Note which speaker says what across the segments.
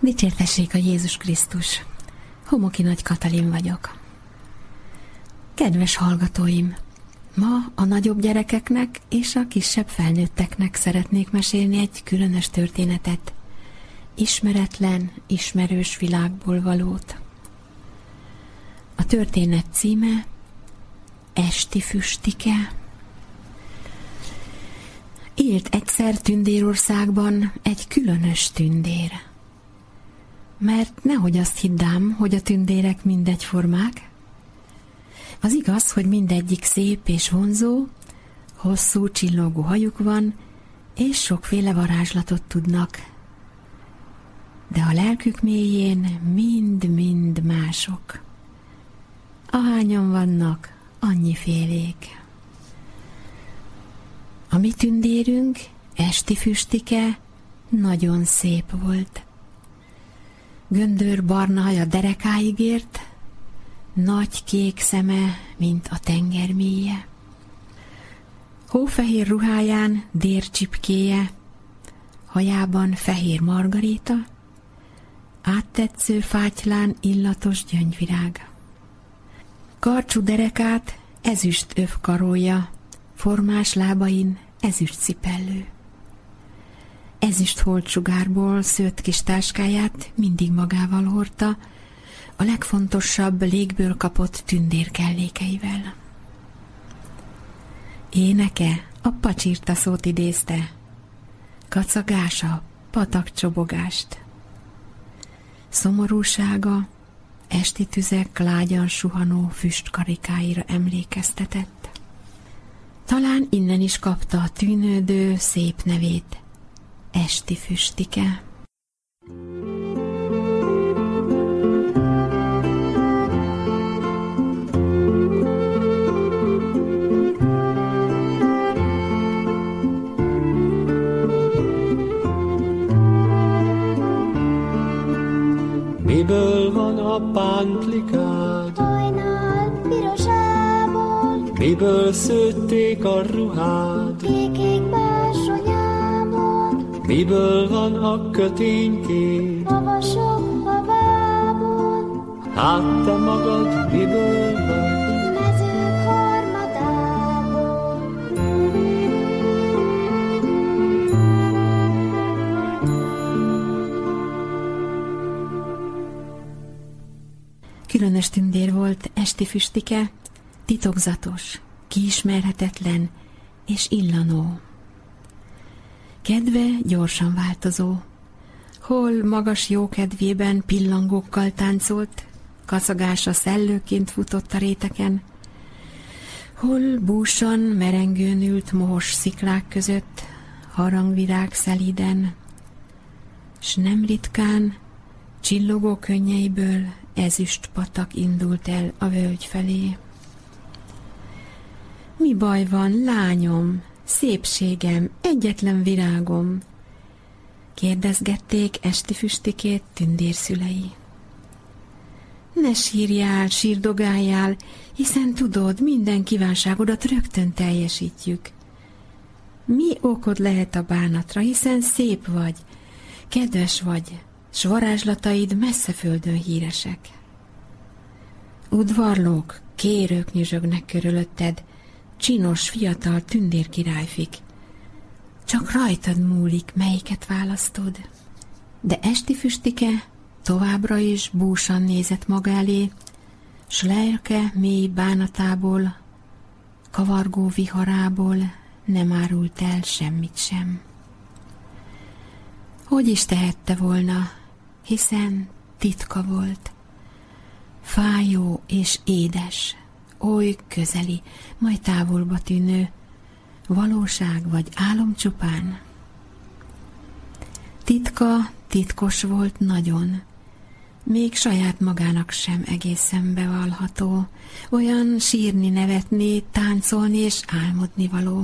Speaker 1: Dicsértessék a Jézus Krisztus! Homoki Nagy Katalin vagyok. Kedves hallgatóim! Ma a nagyobb gyerekeknek és a kisebb felnőtteknek szeretnék mesélni egy különös történetet. Ismeretlen, ismerős világból valót. A történet címe Esti Füstike. Élt egyszer Tündérországban egy különös tündér. Mert nehogy azt hiddám, hogy a tündérek mindegyformák. Az igaz, hogy mindegyik szép és vonzó, hosszú csillogó hajuk van, és sokféle varázslatot tudnak. De a lelkük mélyén mind-mind mások. Ahányan vannak, annyifélék. A mi tündérünk, Esti Füstike, nagyon szép volt. Göndör barna haja derekáig ért, nagy kék szeme, mint a tenger mélye. Hófehér ruháján dércsipkéje, hajában fehér margaréta, áttetsző fátylán illatos gyöngyvirág. Karcsú derekát ezüst öv karolja, formás lábain ezüst cipellő. Ezüst holtsugárból szőtt kis táskáját mindig magával hordta, a legfontosabb légből kapott tündér kellékeivel. Éneke a pacsirta szót idézte, kacagása patakcsobogást. Szomorúsága esti tüzek lágyan suhanó füstkarikáira emlékeztetett. Talán innen is kapta a tűnődő szép nevét, Esti Füstike.
Speaker 2: Miből van a pántlikád?
Speaker 3: Hajnal pirosából.
Speaker 2: Miből szőtték a ruhád?
Speaker 3: Kék bársonyából.
Speaker 2: Miből van a köténykép?
Speaker 3: Havasok havából.
Speaker 2: Hát te magad miből vagy?
Speaker 3: Mezők harmadából.
Speaker 1: Különös tündér volt Esti Füstike, titokzatos, kiismerhetetlen és illanó. Kedve gyorsan változó. Hol magas jókedvében pillangókkal táncolt, kacagása szellőként futott a réteken, hol búsan merengőn ült mohos sziklák között, harangvirág szelíden, s nem ritkán csillogó könnyeiből ezüst patak indult el a völgy felé. Mi baj van, lányom, szépségem, egyetlen virágom? Kérdezgették Esti Füstikét tündérszülei. Ne sírjál, sírdogáljál, hiszen tudod, minden kívánságodat rögtön teljesítjük. Mi okod lehet a bánatra, hiszen szép vagy, kedves vagy, s varázslataid messze földön híresek. Udvarlók, kérők nyüzsögnek körülötted, csinos, fiatal tündérkirályfik. Csak rajtad múlik, melyiket választod. De Esti Füstike továbbra is búsan nézett maga elé, s lelke mély bánatából, kavargó viharából nem árult el semmit sem. Hogy is tehette volna, hiszen titka volt. Fájó és édes, oly közeli, majd távolba tűnő, valóság vagy álom csupán. Titka titkos volt nagyon, még saját magának sem egészen bevallható, olyan sírni, nevetni, táncolni és álmodni való.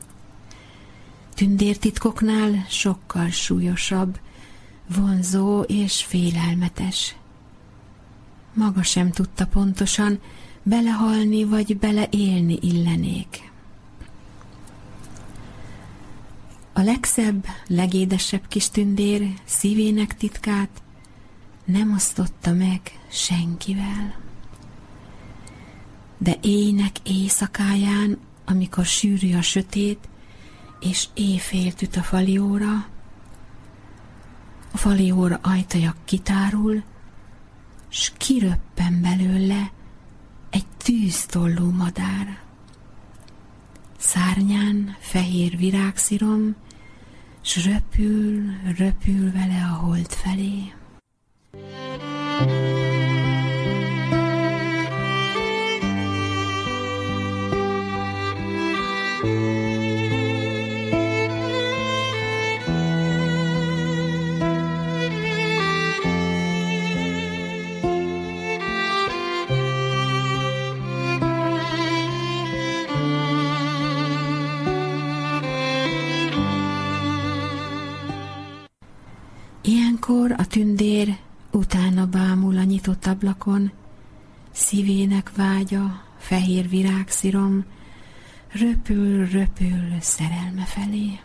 Speaker 1: Tündértitkoknál sokkal súlyosabb, vonzó és félelmetes. Maga sem tudta pontosan, belehalni vagy beleélni illenék. A legszebb, legédesebb kis tündér szívének titkát nem osztotta meg senkivel. De éjnek éjszakáján, amikor sűrű a sötét, és éjfélt üt a falióra, a falióra ajtaja kitárul, s kiröppen belőle egy tűztollú madár. Szárnyán fehér virágszirom, s röpül vele a hold felé. Ilyenkor a tündér utána bámul a nyitott ablakon, szívének vágya, fehér virágszirom, röpül szerelme felé.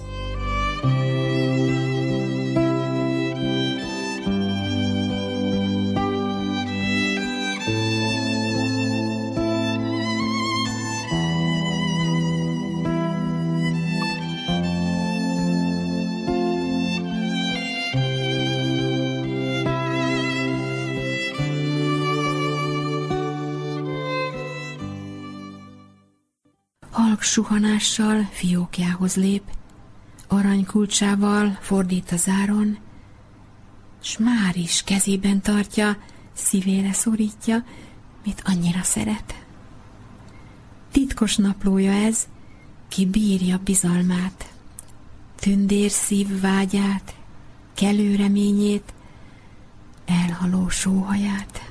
Speaker 1: Halk suhanással fiókjához lép, aranykulcsával fordít a záron, s már is kezében tartja, szívére szorítja, mit annyira szeret. Titkos naplója ez, ki bírja bizalmát, tündér szív vágyát, kelő reményét, elhaló sóhaját.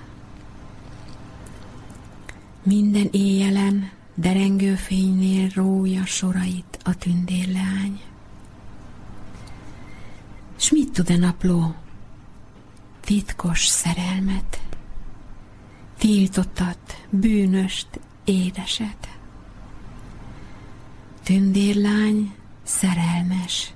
Speaker 1: Minden éjjelen derengő fénynél rója sorait a tündérleány. S mit tud a napló? Titkos szerelmet, tiltottat, bűnöst, édeset. Tündérlány szerelmes,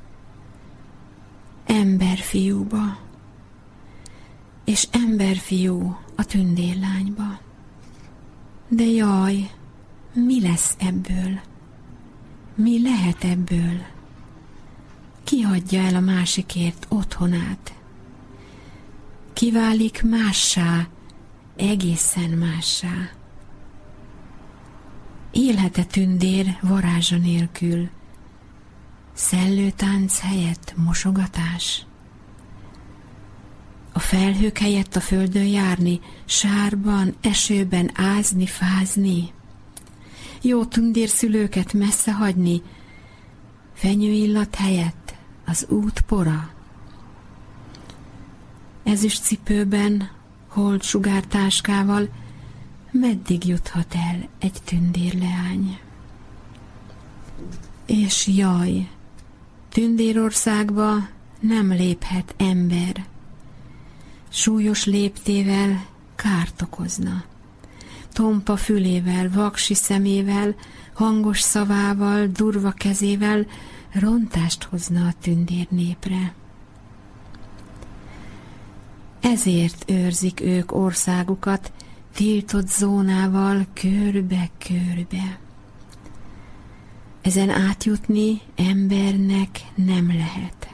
Speaker 1: emberfiúba, és emberfiú a tündérlányba. De jaj, mi lesz ebből? Mi lehet ebből? Ki hagyja el a másikért otthonát? Ki válik mássá, egészen mássá? Élhet-e tündér varázsa nélkül? Szellőtánc helyett mosogatás? A felhők helyett a földön járni, sárban, esőben ázni, fázni? Jó tündérszülőket messze hagyni, fenyőillat helyett az út pora? Ezüst cipőben, hold sugártáskával meddig juthat el egy tündérleány? És jaj, tündérországba nem léphet ember, súlyos léptével kárt okozna. Tompa fülével, vaksi szemével, hangos szavával, durva kezével rontást hozna a tündér népre. Ezért őrzik ők országukat tiltott zónával körbe-körbe. Ezen átjutni embernek nem lehet.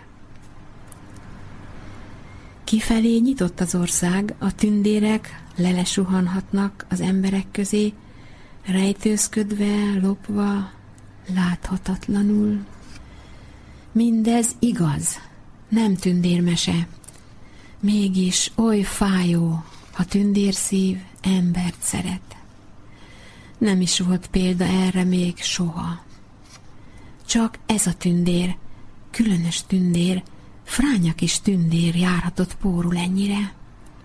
Speaker 1: Kifelé nyitott az ország, a tündérek lelesuhanhatnak az emberek közé, rejtőzködve, lopva, láthatatlanul. Mindez igaz, nem tündérmese. Mégis oly fájó, ha tündérszív embert szeret. Nem is volt példa erre még soha. Csak ez a tündér, különös tündér, fránya kis tündér járhatott pórul ennyire.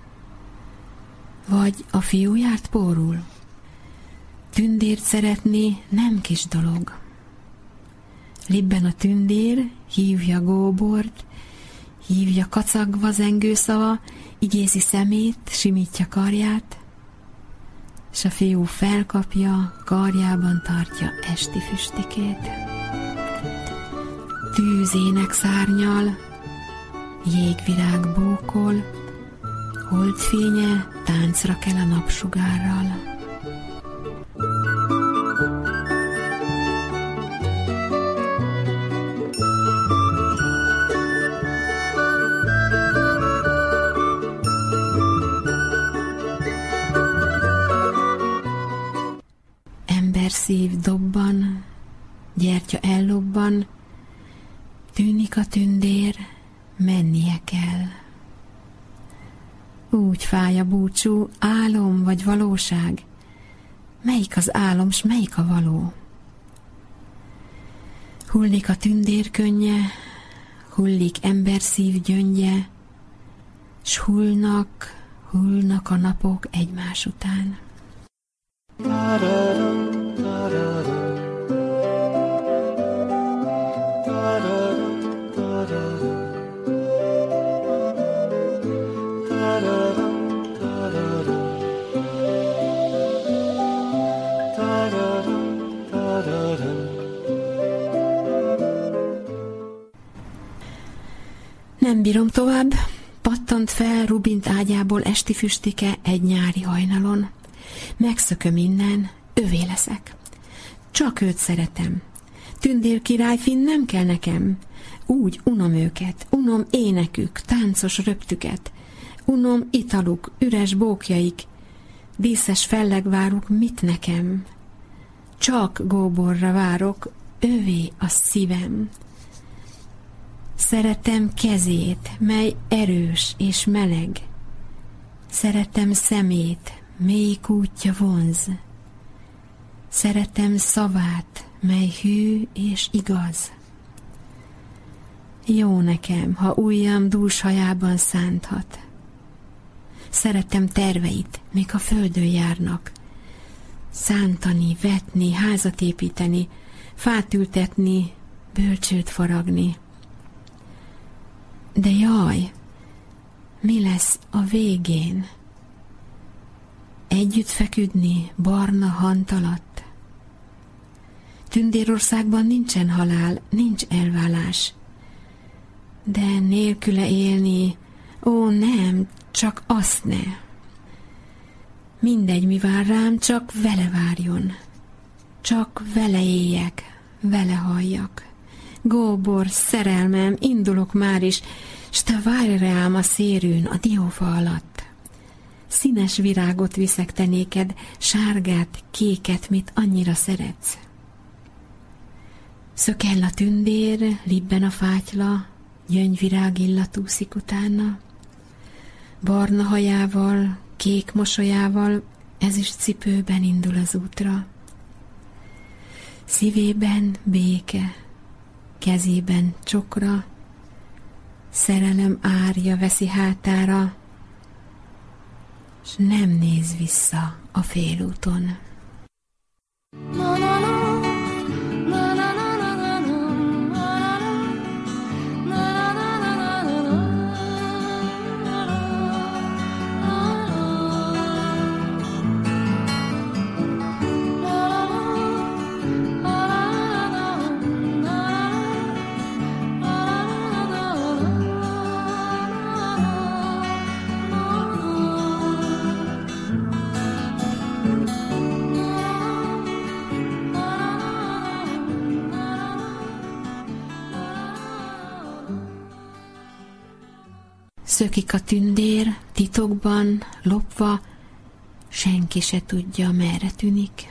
Speaker 1: Vagy a fiú járt pórul? Tündért szeretni nem kis dolog. Libben a tündér, hívja góbort, hívja kacagva zengőszava, igézi szemét, simítja karját, s a fiú felkapja, karjában tartja esti füstikét. Tűzének szárnyal, jégvirág bókol, Holdfénye táncra kell a napsugárral. Szív dobban, gyertya ellobban, tűnik a tündér, mennie kell. Úgy fáj a búcsú, álom vagy valóság, melyik az álom, s melyik a való? Hullik a tündér könnye, hullik emberszív gyöngye, s hullnak a napok egymás után. Nem bírom tovább, pattant fel Rubint ágyából esti füstike egy nyári hajnalon. Megszököm innen, övé leszek. Csak őt szeretem. Tündér királyfin nem kell nekem. Úgy unom őket, unom énekük, táncos röptüket. Unom italuk, üres bókjaik. Díszes fellegváruk mit nekem? Csak góborra várok, övé a szívem. Szeretem kezét, mely erős és meleg. Szeretem szemét, mély kútja vonz. Szeretem szavát, mely hű és igaz. Jó nekem, ha ujjam dús hajában szánthat. Szeretem terveit, még a földön járnak. Szántani, vetni, házat építeni, fát ültetni, bölcsőt faragni. De jaj, mi lesz a végén? Együtt feküdni barna hant alatt. Tündérországban nincsen halál, nincs elválás. De nélküle élni, ó nem, csak azt ne. Mindegy, mi vár rám, csak vele várjon. Csak vele éljek, vele halljak. Góbor, szerelmem, indulok már is, s te várj rám a szérűn, a diófa alatt. Színes virágot viszek te néked, sárgát, kéket, mit annyira szeretsz. Szökell a tündér, libben a fátyla, gyöngyvirág illat úszik utána. Barna hajával, kék mosolyával, ezüst cipőben indul az útra. Szívében béke, kezében csokra, szerelem árja veszi hátára, s nem néz vissza a félúton. Szökik a tündér, titokban, lopva, senki se tudja, merre tűnik.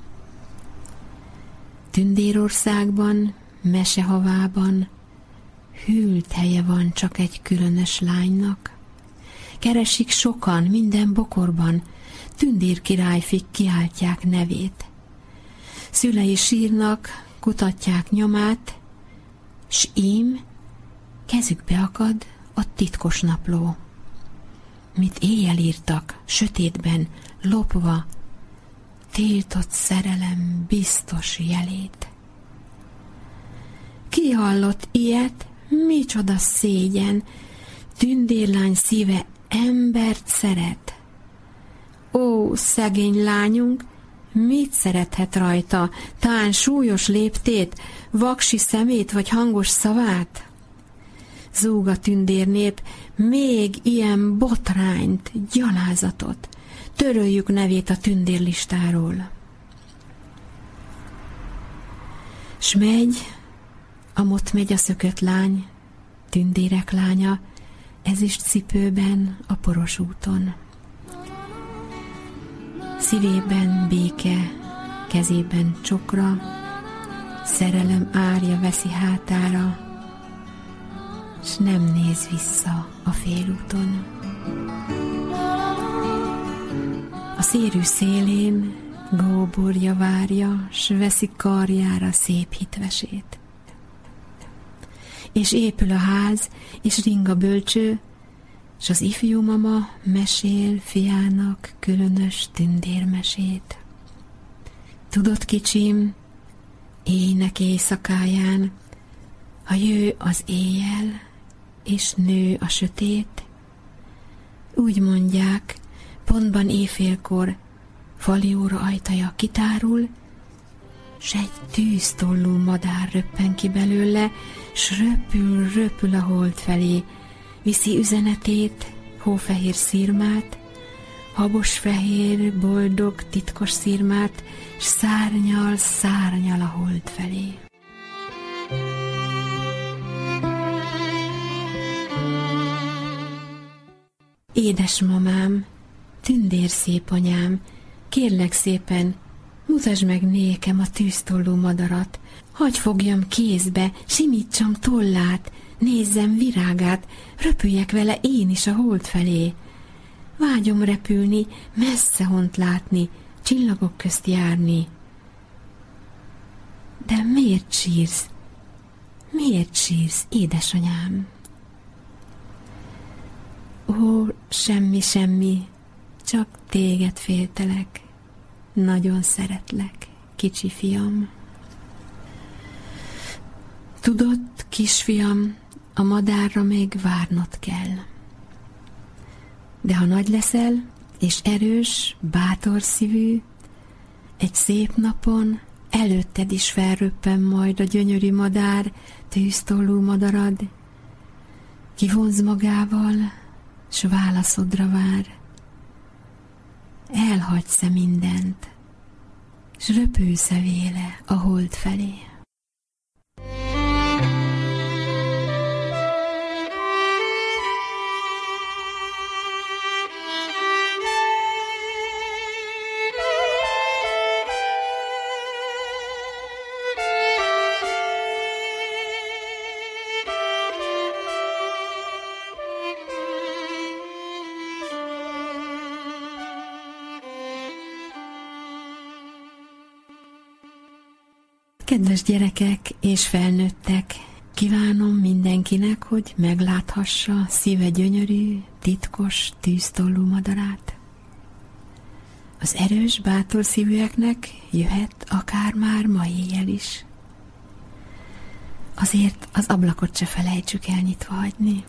Speaker 1: Tündérországban, mesehavában, hűlt helye van csak egy különös lánynak. Keresik sokan, minden bokorban, Tündér királyfik kiáltják nevét. Szülei sírnak, kutatják nyomát, s ím kezükbe akad a titkos napló. Mit éjjel írtak, sötétben, lopva, tiltott szerelem biztos jelét. Ki hallott ilyet, micsoda szégyen, tündérlány szíve embert szeret. Ó, szegény lányunk, mit szerethet rajta, tán súlyos léptét, vaksi szemét vagy hangos szavát? zúg a tündérnép, még ilyen botrányt, gyalázatot. Töröljük nevét a tündérlistáról. S megy, amott megy a szökött lány, tündérek lánya, ezüst cipőben a poros úton. Szívében béke, kezében csokra, szerelem árja veszi hátára, s nem néz vissza a félúton. A szérű szélén góborja várja, s veszi karjára szép hitvesét. És épül a ház, és ring a bölcső, s az ifjú mama mesél fiának különös tündérmesét. Tudod, kicsim, éjnek éjszakáján, ha jő az éjjel, és nő a sötét, úgy mondják, pontban éjfélkor fali óra ajtaja kitárul, s egy tűztollú madár röppen ki belőle, s röpül a hold felé, viszi üzenetét, hófehér szirmát, habosfehér, boldog, titkos szirmát, s szárnyal a hold felé. Édes mamám, tündér szép anyám, kérlek szépen, mutasd meg nékem a tűztollú madarat, hagy fogjam kézbe, simítsam tollát, nézzem virágát, röpüljek vele én is a hold felé. Vágyom repülni, messze hont látni, csillagok közt járni. De miért sírsz? Miért sírsz, édesanyám? Ó, semmi, csak téged féltelek, nagyon szeretlek, kicsi fiam. Tudod, kisfiam, a madárra még várnod kell. De ha nagy leszel, és erős, bátor szívű, egy szép napon előtted is felröppen majd a gyönyörű madár, tűztollú madarad, kivonz magával, s válaszodra vár. Elhagysz-e mindent, s röpülsz-e véle a hold felé? Kedves gyerekek és felnőttek, kívánom mindenkinek, hogy megláthassa szíve gyönyörű, titkos, tűztollú madarát. Az erős, bátor szívűeknek jöhet akár már ma éjjel is. Azért az ablakot se felejtsük el nyitva hagyni.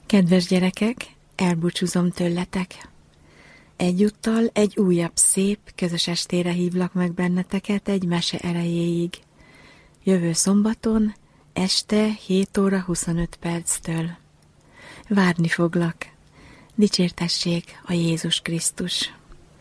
Speaker 1: Kedves gyerekek, elbúcsúzom tőletek. Egyúttal egy újabb szép, közös estére hívlak meg benneteket egy mese erejéig. Jövő szombaton, este 7 óra 25 perctől. Várni foglak. Dicsértessék a Jézus Krisztus!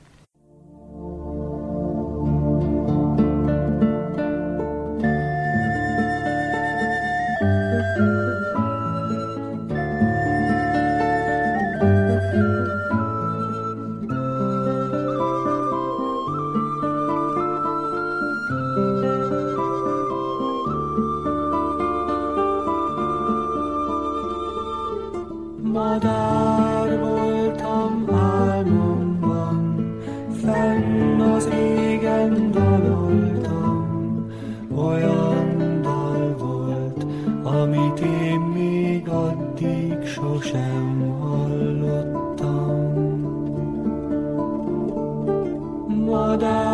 Speaker 2: Madár voltam álmomban, fenn az égen daloltam. Olyan dal volt, amit én még addig sosem hallottam. Madár